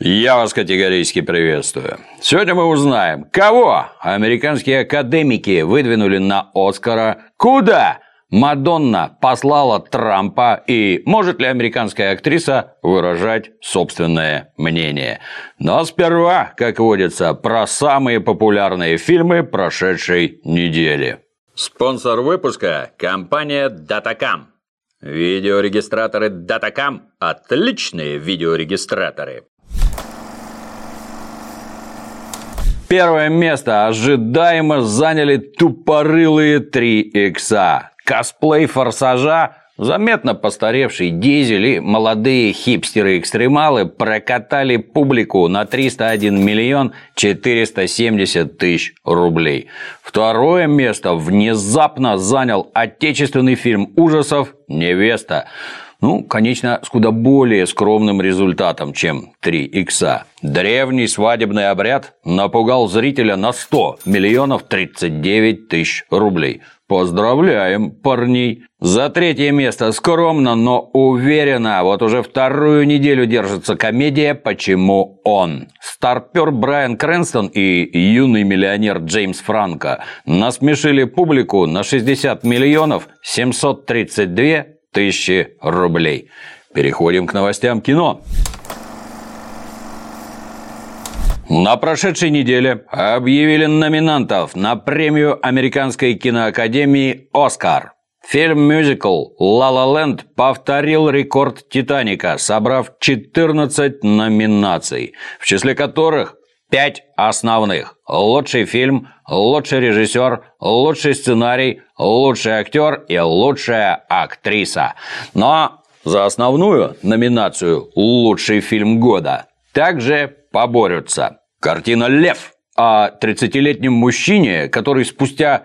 Я вас категорически приветствую. Сегодня мы узнаем, кого американские академики выдвинули на Оскара, куда Мадонна послала Трампа и может ли американская актриса выражать собственное мнение. Но сперва, как водится, про самые популярные фильмы прошедшей недели. Спонсор выпуска – компания Datacam. Видеорегистраторы Datacam – отличные видеорегистраторы. Первое место ожидаемо заняли тупорылые 3 икса. Косплей «Форсажа», заметно постаревший Дизель и молодые хипстеры-экстремалы прокатали публику на 301 миллион 470 тысяч рублей. Второе место внезапно занял отечественный фильм ужасов «Невеста». Конечно, с куда более скромным результатом, чем 3 икса. Древний свадебный обряд напугал зрителя на 100 миллионов 39 тысяч рублей. Поздравляем, парней! За третье место скромно, но уверенно вот уже вторую неделю держится комедия «Почему он?». Старпер Брайан Крэнстон и юный миллионер Джеймс Франко насмешили публику на 60 миллионов 732 тысячи рублей. Переходим к новостям кино. На прошедшей неделе объявили номинантов на премию Американской киноакадемии «Оскар». Фильм-мюзикл «Ла Ла Ленд» повторил рекорд «Титаника», собрав 14 номинаций, в числе которых 5 основных. Лучший фильм, лучший режиссер, лучший сценарий, лучший актер и лучшая актриса. Но за основную номинацию «Лучший фильм года» также поборются картина «Лев» о 30-летнем мужчине, который спустя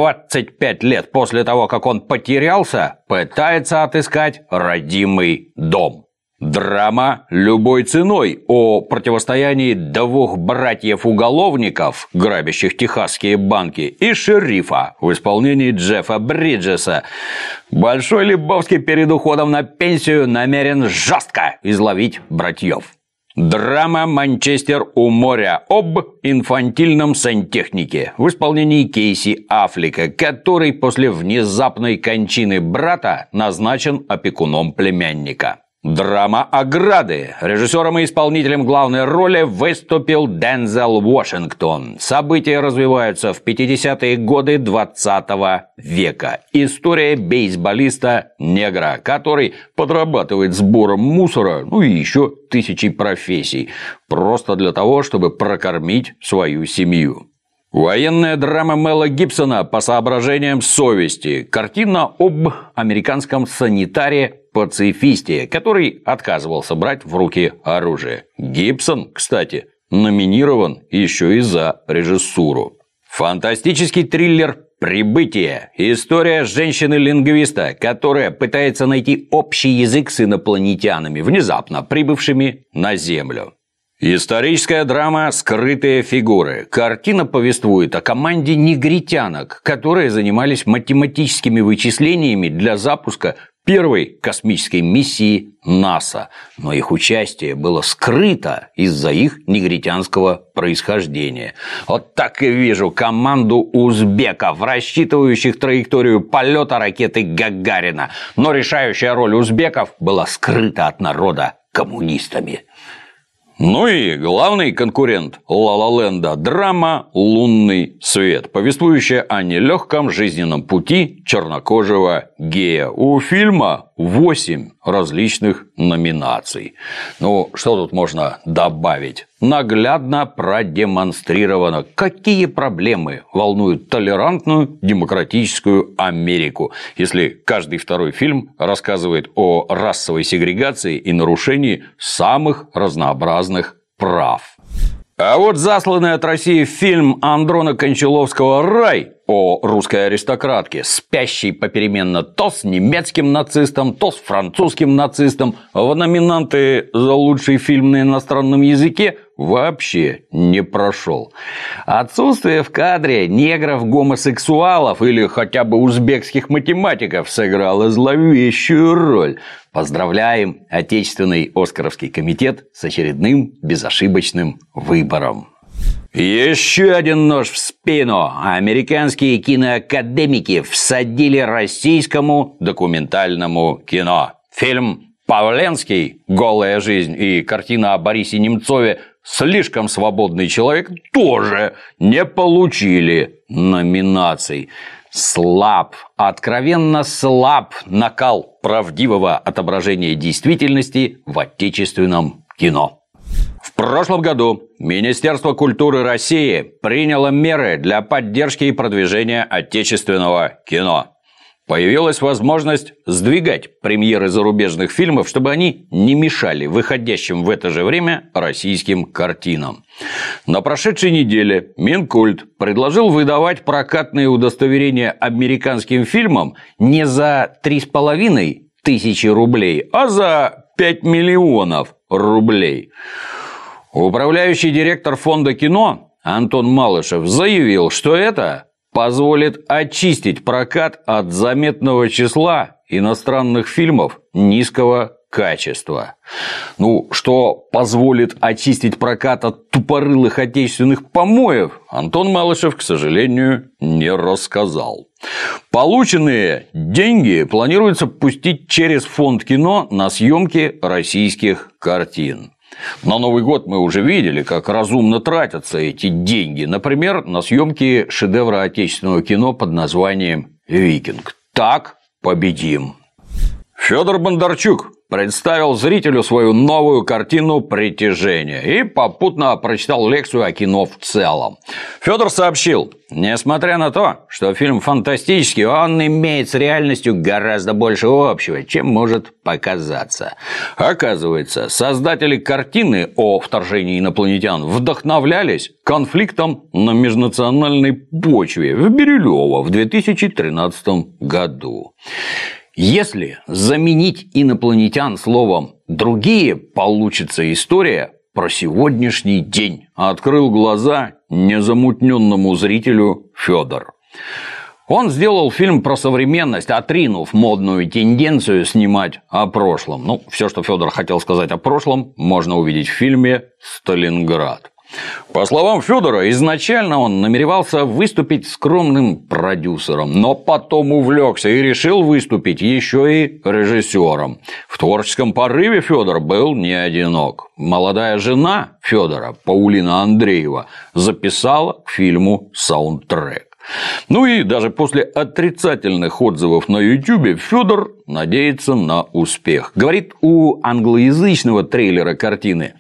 25 лет после того, как он потерялся, пытается отыскать родимый дом. Драма «Любой ценой» о противостоянии 2 братьев-уголовников, грабящих техасские банки, и шерифа в исполнении Джеффа Бриджеса. Большой Лебовский перед уходом на пенсию намерен жестко изловить братьев. Драма «Манчестер у моря» об инфантильном сантехнике в исполнении Кейси Аффлека, который после внезапной кончины брата назначен опекуном племянника. Драма «Ограды». Режиссером и исполнителем главной роли выступил Дензел Вашингтон. События развиваются в 50-е годы 20 века. История бейсболиста-негра, который подрабатывает сбором мусора, и еще тысячи профессий, просто для того, чтобы прокормить свою семью. Военная драма Мела Гибсона по соображениям совести. Картина об американском санитаре-пацифисте, который отказывался брать в руки оружие. Гибсон, кстати, номинирован еще и за режиссуру. Фантастический триллер «Прибытие». История женщины-лингвиста, которая пытается найти общий язык с инопланетянами, внезапно прибывшими на Землю. Историческая драма «Скрытые фигуры». Картина повествует о команде негритянок, которые занимались математическими вычислениями для запуска первой космической миссии НАСА. Но их участие было скрыто из-за их негритянского происхождения. Вот так и вижу команду узбеков, рассчитывающих траекторию полета ракеты Гагарина. Но решающая роль узбеков была скрыта от народа коммунистами. И главный конкурент «Ла Ла Ленда» – драма «Лунный свет», повествующая о нелегком жизненном пути чернокожего гея. У фильма 8 различных номинаций. Что тут можно добавить? Наглядно продемонстрировано, какие проблемы волнуют толерантную демократическую Америку, если каждый второй фильм рассказывает о расовой сегрегации и нарушении самых разнообразных прав. А вот засланный от России фильм Андрона Кончаловского «Рай» о русской аристократке, спящей попеременно то с немецким нацистом, то с французским нацистом, в номинанты за лучший фильм на иностранном языке вообще не прошел. Отсутствие в кадре негров-гомосексуалов или хотя бы узбекских математиков сыграло зловещую роль. Поздравляем Отечественный Оскаровский комитет с очередным безошибочным выбором. Еще один нож в спину. Американские киноакадемики всадили российскому документальному кино. Фильм «Павленский. Голая жизнь» и картина о Борисе Немцове «Слишком свободный человек» тоже не получили номинаций. Слаб, откровенно слаб накал правдивого отображения действительности в отечественном кино. В прошлом году Министерство культуры России приняло меры для поддержки и продвижения отечественного кино. Появилась возможность сдвигать премьеры зарубежных фильмов, чтобы они не мешали выходящим в это же время российским картинам. На прошедшей неделе Минкульт предложил выдавать прокатные удостоверения американским фильмам не за 3500 рублей, а за 5 миллионов рублей. Управляющий директор фонда кино Антон Малышев заявил, что это позволит очистить прокат от заметного числа иностранных фильмов низкого качества. Что позволит очистить прокат от тупорылых отечественных помоев, Антон Малышев, к сожалению, не рассказал. Полученные деньги планируется пустить через фонд кино на съемки российских картин. На Новый год мы уже видели, как разумно тратятся эти деньги. Например, на съемки шедевра отечественного кино под названием «Викинг». Так победим. Федор Бондарчук представил зрителю свою новую картину «Притяжение» и попутно прочитал лекцию о кино в целом. Федор сообщил, несмотря на то, что фильм фантастический, он имеет с реальностью гораздо больше общего, чем может показаться. Оказывается, создатели картины о вторжении инопланетян вдохновлялись конфликтом на межнациональной почве в Бирюлево в 2013 году. Если заменить инопланетян словом «другие», получится история про сегодняшний день, открыл глаза незамутненному зрителю Федор. Он сделал фильм про современность, отринув модную тенденцию снимать о прошлом. Все, что Федор хотел сказать о прошлом, можно увидеть в фильме «Сталинград». По словам Федора, изначально он намеревался выступить скромным продюсером, но потом увлекся и решил выступить еще и режиссером. В творческом порыве Федор был не одинок. Молодая жена Федора, Паулина Андреева, записала к фильму саундтрек. И даже после отрицательных отзывов на YouTube Федор надеется на успех. Говорит, у англоязычного трейлера картины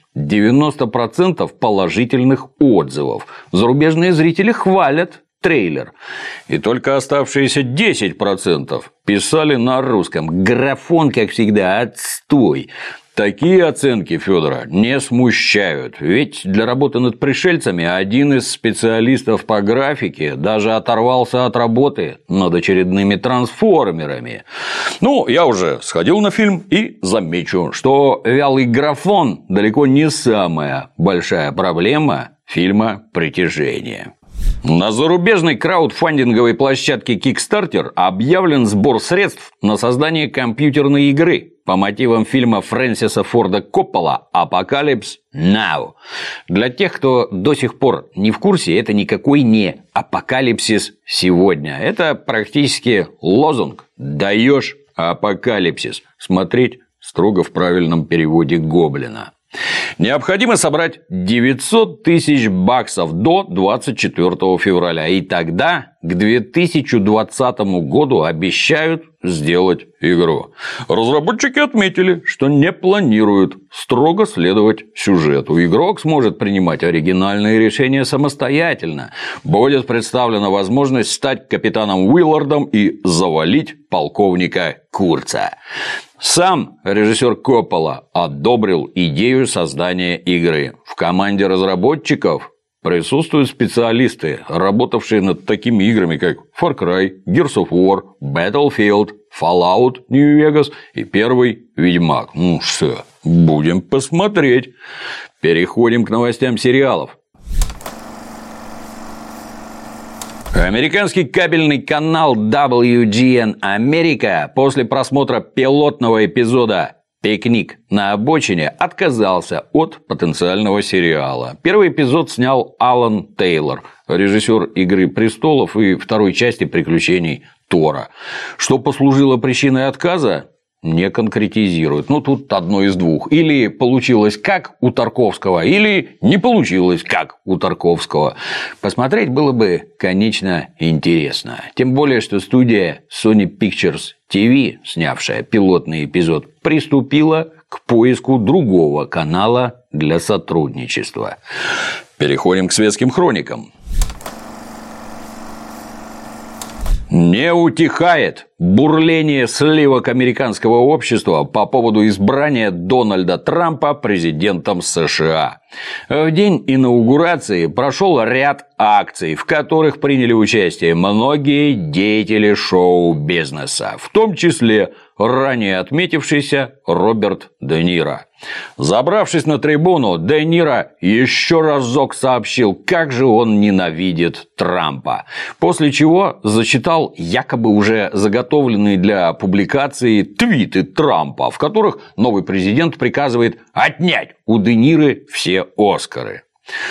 90% положительных отзывов. Зарубежные зрители хвалят трейлер. И только оставшиеся 10% писали на русском. Графон, как всегда, отстой. Такие оценки Федора не смущают, ведь для работы над «Пришельцами» один из специалистов по графике даже оторвался от работы над очередными трансформерами. Я уже сходил на фильм и замечу, что вялый графон далеко не самая большая проблема фильма «Притяжение». На зарубежной краудфандинговой площадке Kickstarter объявлен сбор средств на создание компьютерной игры по мотивам фильма Фрэнсиса Форда Коппола «Апокалипс Now». Для тех, кто до сих пор не в курсе, это никакой не апокалипсис сегодня. Это практически лозунг «Даешь апокалипсис». Смотреть строго в правильном переводе Гоблина. Необходимо собрать 900 тысяч баксов до 24 февраля. И тогда к 2020 году обещают сделать игру. Разработчики отметили, что не планируют строго следовать сюжету. Игрок сможет принимать оригинальные решения самостоятельно. Будет представлена возможность стать капитаном Уиллардом и завалить полковника Курца. Сам режиссер Коппола одобрил идею создания игры. В команде разработчиков присутствуют специалисты, работавшие над такими играми, как Far Cry, Gears of War, Battlefield, Fallout New Vegas и первый Ведьмак. Ну что, будем посмотреть. Переходим к новостям сериалов. Американский кабельный канал WGN Америка после просмотра пилотного эпизода «Пикник на обочине» отказался от потенциального сериала. Первый эпизод снял Алан Тейлор, режиссер «Игры престолов» и второй части «Приключений Тора». Что послужило причиной отказа, не конкретизирует. Ну, тут одно из двух. Или получилось как у Тарковского, или не получилось как у Тарковского. Посмотреть было бы, конечно, интересно. Тем более, что студия Sony Pictures TV, снявшая пилотный эпизод, приступила к поиску другого канала для сотрудничества. Переходим к светским хроникам. Не утихает бурление сливок американского общества по поводу избрания Дональда Трампа президентом США. В день инаугурации прошел ряд акций, в которых приняли участие многие деятели шоу-бизнеса, в том числе ранее отметившийся Роберт Де Ниро. Забравшись на трибуну, Де Ниро еще разок сообщил, как же он ненавидит Трампа, после чего зачитал якобы уже заготовленные для публикации твиты Трампа, в которых новый президент приказывает отнять у Де Ниро все Оскары.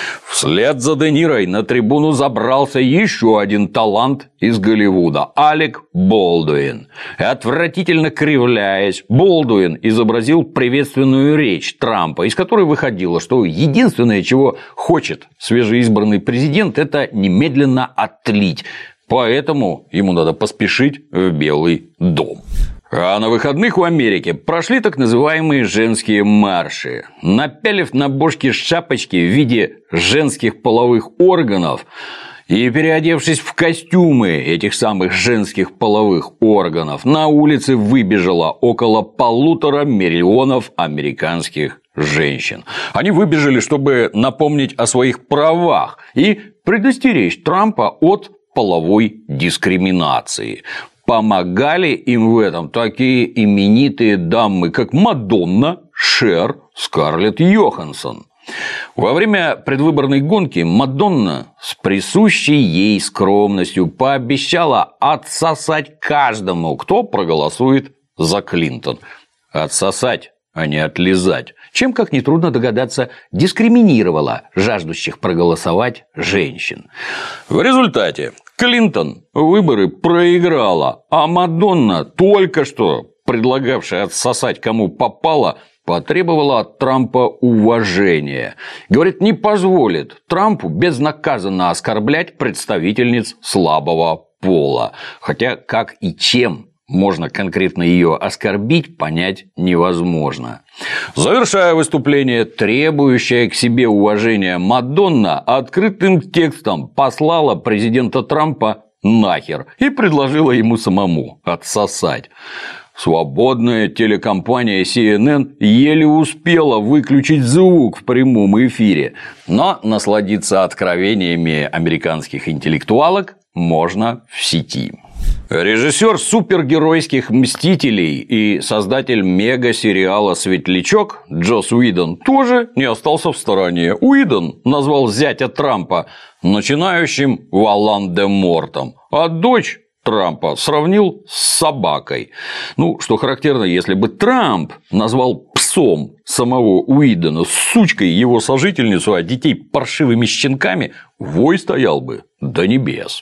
Вслед за Де Ниро на трибуну забрался еще один талант из Голливуда – Алек Болдуин. Отвратительно кривляясь, Болдуин изобразил приветственную речь Трампа, из которой выходило, что единственное, чего хочет свежеизбранный президент – это немедленно отлить. Поэтому ему надо поспешить в Белый дом. А на выходных у Америки прошли так называемые женские марши. Напялив на бошки шапочки в виде женских половых органов и переодевшись в костюмы этих самых женских половых органов, на улице выбежало около 1,5 миллиона американских женщин. Они выбежали, чтобы напомнить о своих правах и предостеречь Трампа от половой дискриминации. Помогали им в этом такие именитые дамы, как Мадонна, Шер, Скарлетт Йоханссон. Во время предвыборной гонки Мадонна с присущей ей скромностью пообещала отсосать каждому, кто проголосует за Клинтон. Отсосать, а не отлизать. Чем, как нетрудно догадаться, дискриминировала жаждущих проголосовать женщин. В результате Клинтон выборы проиграла, а Мадонна, только что предлагавшая отсосать кому попало, потребовала от Трампа уважения. Говорит, не позволит Трампу безнаказанно оскорблять представительниц слабого пола. Хотя как и чем можно конкретно ее оскорбить, понять невозможно. Завершая выступление, требующая к себе уважения Мадонна открытым текстом послала президента Трампа нахер и предложила ему самому отсосать. Свободная телекомпания CNN еле успела выключить звук в прямом эфире, но насладиться откровениями американских интеллектуалок можно в сети. Режиссер супергеройских «Мстителей» и создатель мега-сериала «Светлячок» Джосс Уидон тоже не остался в стороне. Уидон назвал зятя Трампа начинающим Волан-де-Мортом, а дочь Трампа сравнил с собакой. Ну, что характерно, если бы Трамп назвал псом самого Уидона, сучкой его сожительницу, а детей паршивыми щенками, вой стоял бы до небес.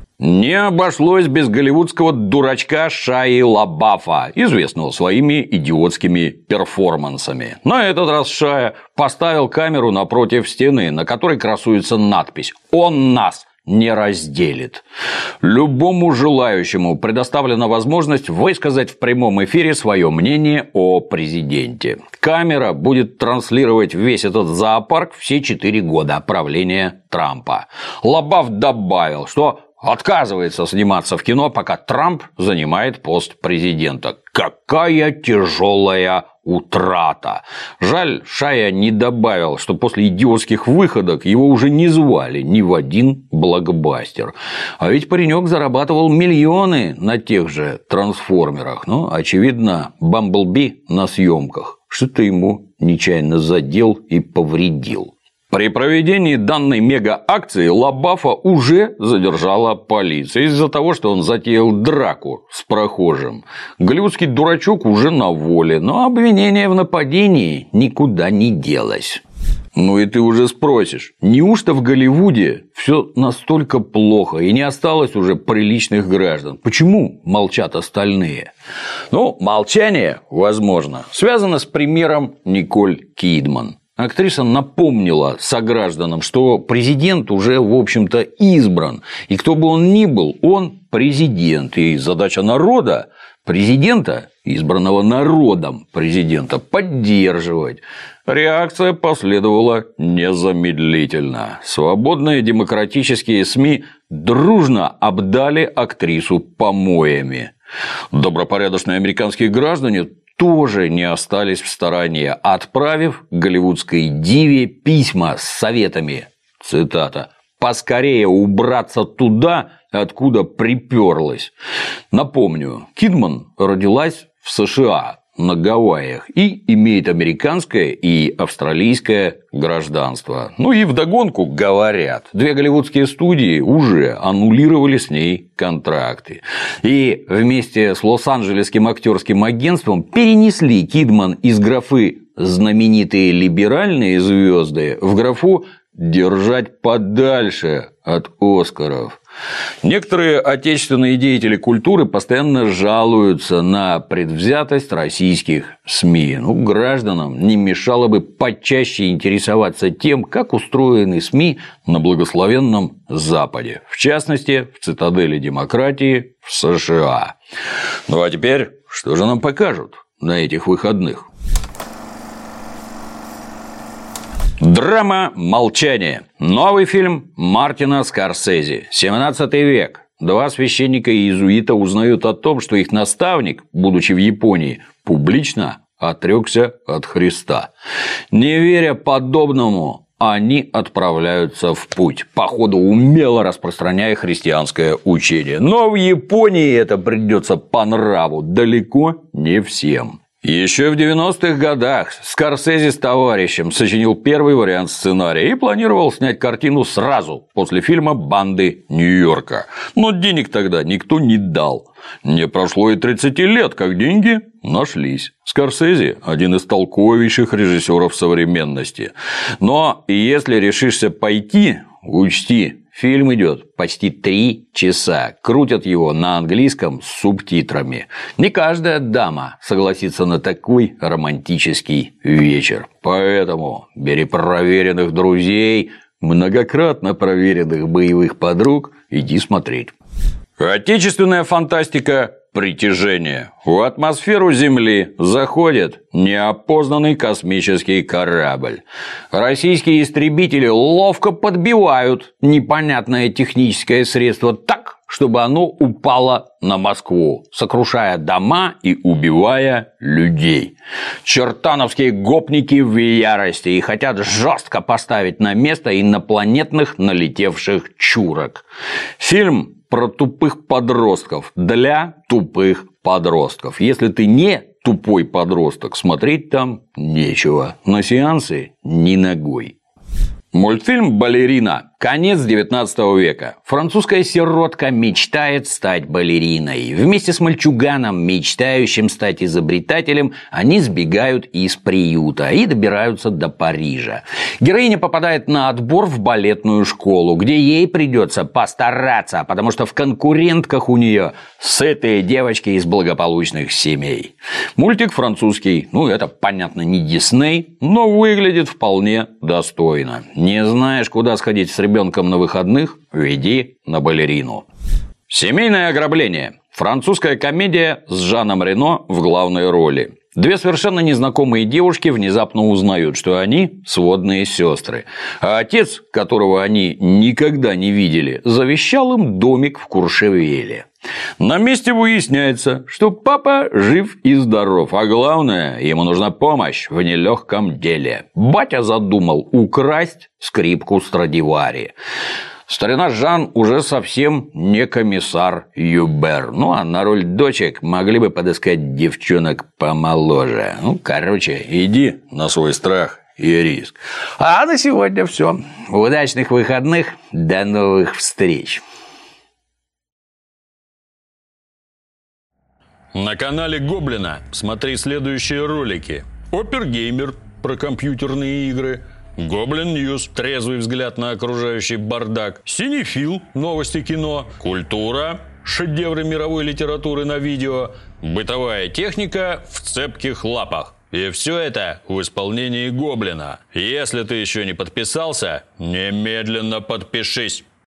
Не обошлось без голливудского дурачка Шайи Лабафа, известного своими идиотскими перформансами. На этот раз Шайя поставил камеру напротив стены, на которой красуется надпись «Он нас не разделит». Любому желающему предоставлена возможность высказать в прямом эфире свое мнение о президенте. Камера будет транслировать весь этот зоопарк все 4 года правления Трампа. Лабаф добавил, что отказывается сниматься в кино, пока Трамп занимает пост президента. Какая тяжелая утрата. Жаль, Шайя не добавил, что после идиотских выходок его уже не звали ни в один блокбастер. А ведь паренек зарабатывал миллионы на тех же трансформерах. Но, очевидно, Бамблби на съемках что-то ему нечаянно задел и повредил. При проведении данной мега-акции Лабафа уже задержала полиция из-за того, что он затеял драку с прохожим. Голливудский дурачок уже на воле, но обвинение в нападении никуда не делось. Ну и ты уже спросишь, неужто в Голливуде все настолько плохо и не осталось уже приличных граждан? Почему молчат остальные? Ну, молчание, возможно, связано с примером Николь Кидман. Актриса напомнила согражданам, что президент уже, в общем-то, избран. И кто бы он ни был, он президент. И задача народа, президента, избранного народом президента, поддерживать. Реакция последовала незамедлительно. Свободные демократические СМИ дружно обдали актрису помоями. Добропорядочные американские граждане тоже не остались в стороне, отправив голливудской диве письма с советами, цитата, «поскорее убраться туда, откуда приперлась». Напомню, Кидман родилась в США, на Гавайях, и имеет американское и австралийское гражданство. Ну и вдогонку говорят, 2 голливудские студии уже аннулировали с ней контракты. И вместе с Лос-Анджелесским актерским агентством перенесли Кидман из графы «знаменитые либеральные звезды» в графу «держать подальше от Оскаров». Некоторые отечественные деятели культуры постоянно жалуются на предвзятость российских СМИ. Ну, гражданам не мешало бы почаще интересоваться тем, как устроены СМИ на благословенном Западе, в частности, в цитадели демократии в США. Ну а теперь, что же нам покажут на этих выходных? Драма «Молчание». Новый фильм Мартина Скорсезе. 17 век. 2 священника-иезуита узнают о том, что их наставник, будучи в Японии, публично отрекся от Христа. Не веря подобному, они отправляются в путь, по ходу умело распространяя христианское учение. Но в Японии это придется по нраву далеко не всем. Еще в 90-х годах Скорсезе с товарищем сочинил первый вариант сценария и планировал снять картину сразу после фильма «Банды Нью-Йорка». Но денег тогда никто не дал. Не прошло и 30 лет, как деньги нашлись. Скорсезе – один из толковейших режиссеров современности. Но если решишься пойти, учти, фильм идет почти 3 часа. Крутят его на английском с субтитрами. Не каждая дама согласится на такой романтический вечер. Поэтому бери проверенных друзей, многократно проверенных боевых подруг, иди смотреть. Отечественная фантастика «Притяжение». В атмосферу Земли заходит неопознанный космический корабль. Российские истребители ловко подбивают непонятное техническое средство так, чтобы оно упало на Москву, сокрушая дома и убивая людей. Чертановские гопники в ярости и хотят жестко поставить на место инопланетных налетевших чурок. Фильм про тупых подростков для тупых подростков. Если ты не тупой подросток, смотреть там нечего. На сеансы ни ногой. Мультфильм «Балерина». Конец 19 века. Французская сиротка мечтает стать балериной. Вместе с мальчуганом, мечтающим стать изобретателем, они сбегают из приюта и добираются до Парижа. Героиня попадает на отбор в балетную школу, где ей придется постараться, потому что в конкурентках у нее сытые девочки из благополучных семей. Мультик французский, это, понятно, не Дисней, но выглядит вполне достойно. Не знаешь, куда сходить с ребенком на выходных? Веди на балерину. Семейное ограбление. Французская комедия с Жаном Рено в главной роли. 2 совершенно незнакомые девушки внезапно узнают, что они сводные сестры. А отец, которого они никогда не видели, завещал им домик в Куршевеле. На месте выясняется, что папа жив и здоров, а главное, ему нужна помощь в нелегком деле. Батя задумал украсть скрипку Страдивари. Старина Жан уже совсем не комиссар Юбер. Ну, а на роль дочек могли бы подыскать девчонок помоложе. Ну, короче, иди на свой страх и риск. А на сегодня все. Удачных выходных. До новых встреч. На канале Гоблина смотри следующие ролики. Опергеймер про компьютерные игры. Гоблин Ньюс, трезвый взгляд на окружающий бардак. Синефил, новости кино. Культура, шедевры мировой литературы на видео. Бытовая техника в цепких лапах. И все это в исполнении Гоблина. Если ты еще не подписался, немедленно подпишись.